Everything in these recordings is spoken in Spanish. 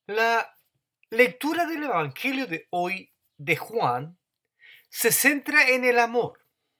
La lectura del Evangelio de hoy de Juan se centra en el amor.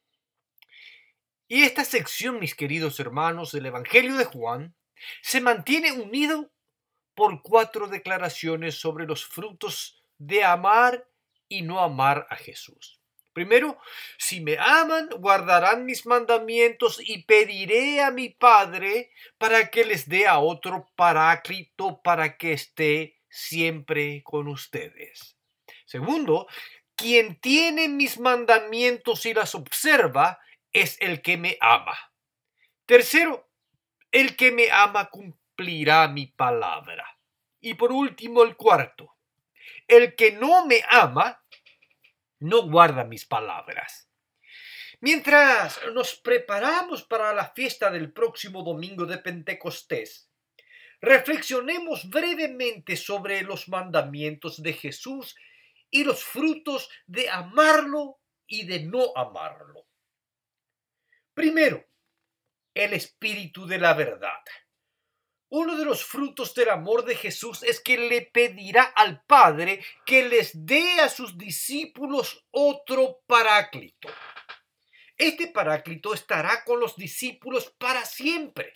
Y esta sección, mis queridos hermanos, del Evangelio de Juan se mantiene unido por 4 declaraciones sobre los frutos de amar y no amar a Jesús. Primero, si me aman, guardarán mis mandamientos y pediré a mi Padre para que les dé a otro paráclito para que esté siempre con ustedes. Segundo, quien tiene mis mandamientos y las observa es el que me ama. Tercero, el que me ama cumplirá mi palabra. Y por último, el cuarto, el que no me ama no guarda mis palabras. Mientras nos preparamos para la fiesta del próximo domingo de Pentecostés, reflexionemos brevemente sobre los mandamientos de Jesús y los frutos de amarlo y de no amarlo. Primero, el espíritu de la verdad. Uno de los frutos del amor de Jesús es que le pedirá al Padre que les dé a sus discípulos otro paráclito. Este paráclito estará con los discípulos para siempre.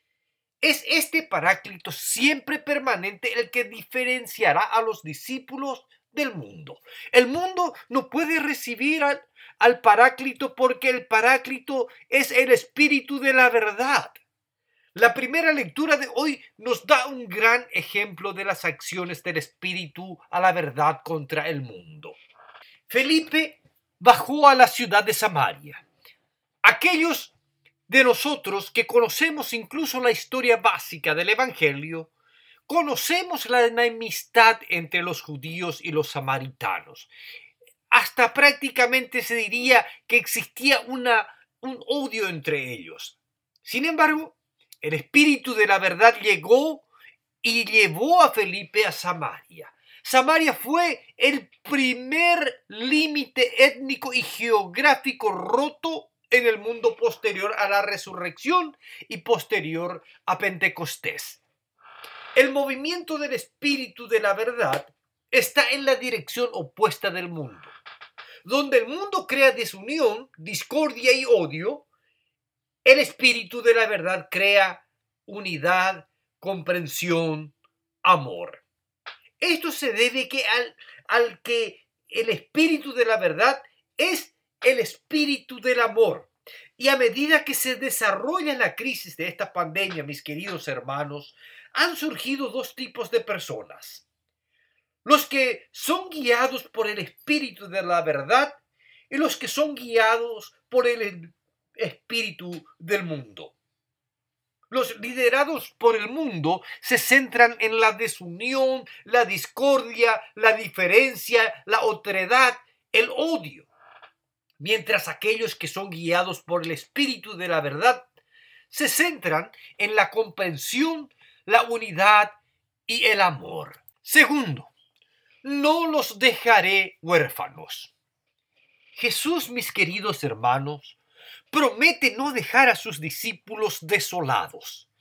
Es este paráclito siempre permanente el que diferenciará a los discípulos del mundo. El mundo no puede recibir al paráclito porque el paráclito es el espíritu de la verdad. La primera lectura de hoy nos da un gran ejemplo de las acciones del espíritu a la verdad contra el mundo. Felipe bajó a la ciudad de Samaria. Aquellos de nosotros que conocemos incluso la historia básica del Evangelio, conocemos la enemistad entre los judíos y los samaritanos. Hasta prácticamente se diría que existía un odio entre ellos. Sin embargo, el espíritu de la verdad llegó y llevó a Felipe a Samaria. Samaria fue el primer límite étnico y geográfico roto en el mundo posterior a la resurrección y posterior a Pentecostés. El movimiento del espíritu de la verdad está en la dirección opuesta del mundo. Donde el mundo crea desunión, discordia y odio, el espíritu de la verdad crea unidad, comprensión, amor. Esto se debe al que el espíritu de la verdad es el espíritu del amor. Y a medida que se desarrolla la crisis de esta pandemia, mis queridos hermanos, han surgido dos tipos de personas. Los que son guiados por el espíritu de la verdad y los que son guiados por el espíritu del mundo. Los liderados por el mundo se centran en la desunión, la discordia, la diferencia, la otredad, el odio. Mientras aquellos que son guiados por el espíritu de la verdad se centran en la comprensión, la unidad y el amor. Segundo, no los dejaré huérfanos. Jesús, mis queridos hermanos, promete no dejar a sus discípulos desolados.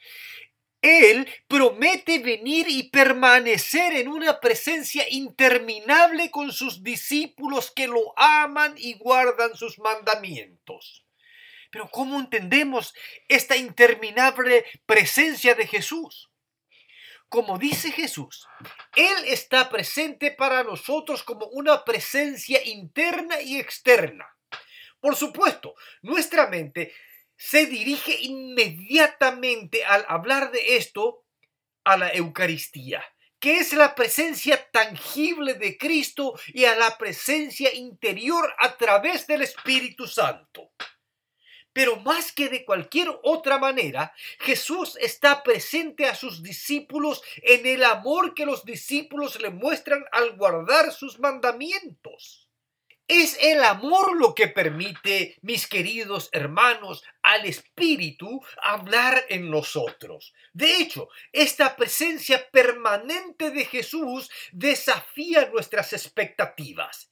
Él promete venir y permanecer en una presencia interminable con sus discípulos que lo aman y guardan sus mandamientos. Pero ¿cómo entendemos esta interminable presencia de Jesús? Como dice Jesús, Él está presente para nosotros como una presencia interna y externa. Por supuesto, nuestra mente se dirige inmediatamente al hablar de esto a la Eucaristía, que es la presencia tangible de Cristo y a la presencia interior a través del Espíritu Santo. Pero más que de cualquier otra manera, Jesús está presente a sus discípulos en el amor que los discípulos le muestran al guardar sus mandamientos. Es el amor lo que permite, mis queridos hermanos, al Espíritu hablar en nosotros. De hecho, esta presencia permanente de Jesús desafía nuestras expectativas.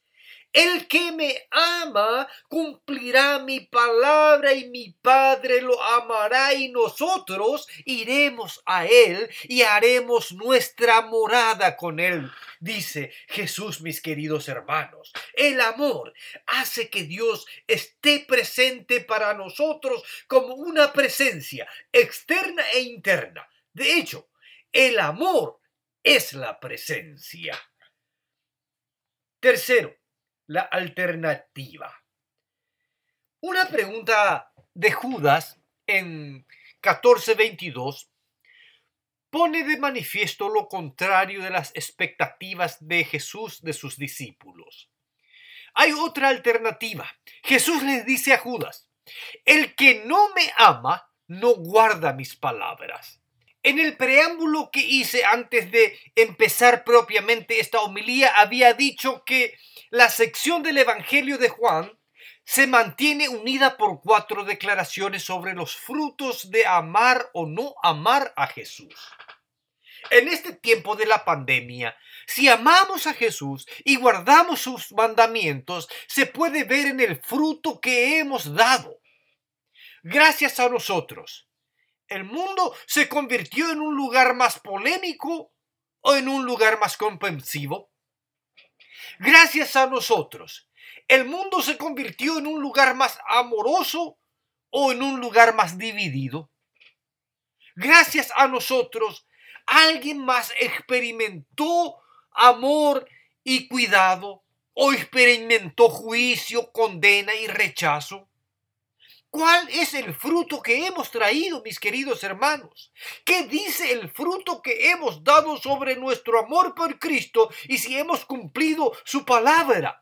El que me ama cumplirá mi palabra y mi Padre lo amará y nosotros iremos a él y haremos nuestra morada con él. Dice Jesús, mis queridos hermanos. El amor hace que Dios esté presente para nosotros como una presencia externa e interna. De hecho, el amor es la presencia. Tercero, la alternativa. Una pregunta de Judas en 14:22 pone de manifiesto lo contrario de las expectativas de Jesús de sus discípulos. Hay otra alternativa. Jesús les dice a Judas: el que no me ama no guarda mis palabras. En el preámbulo que hice antes de empezar propiamente esta homilía, había dicho que la sección del Evangelio de Juan se mantiene unida por 4 declaraciones sobre los frutos de amar o no amar a Jesús. En este tiempo de la pandemia, si amamos a Jesús y guardamos sus mandamientos, se puede ver en el fruto que hemos dado. Gracias a nosotros, ¿el mundo se convirtió en un lugar más polémico o en un lugar más comprensivo? Gracias a nosotros, ¿el mundo se convirtió en un lugar más amoroso o en un lugar más dividido? Gracias a nosotros, ¿alguien más experimentó amor y cuidado o experimentó juicio, condena y rechazo? ¿Cuál es el fruto que hemos traído, mis queridos hermanos? ¿Qué dice el fruto que hemos dado sobre nuestro amor por Cristo y si hemos cumplido su palabra?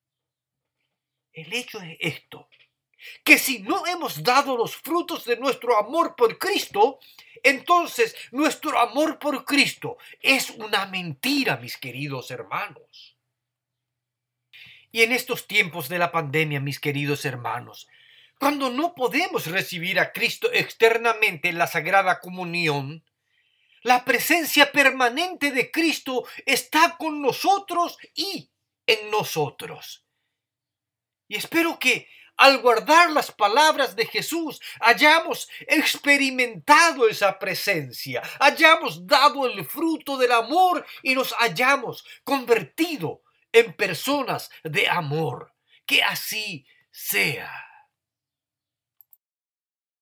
El hecho es esto, que si no hemos dado los frutos de nuestro amor por Cristo, entonces nuestro amor por Cristo es una mentira, mis queridos hermanos. Y en estos tiempos de la pandemia, mis queridos hermanos, cuando no podemos recibir a Cristo externamente en la Sagrada Comunión, la presencia permanente de Cristo está con nosotros y en nosotros. Y espero que al guardar las palabras de Jesús hayamos experimentado esa presencia, hayamos dado el fruto del amor y nos hayamos convertido en personas de amor. Que así sea.